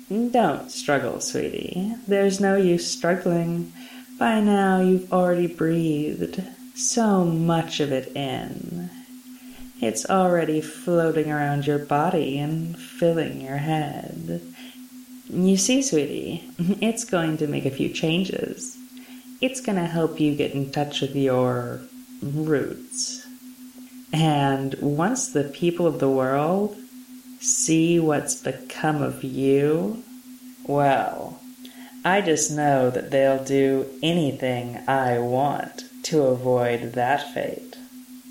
Don't struggle, sweetie. There's no use struggling. By now you've already breathed so much of it in. It's already floating around your body and filling your head. You see, sweetie, it's going to make a few changes. It's going to help you get in touch with your roots. And once the people of the world see what's become of you, well, I just know that they'll do anything I want to avoid that fate.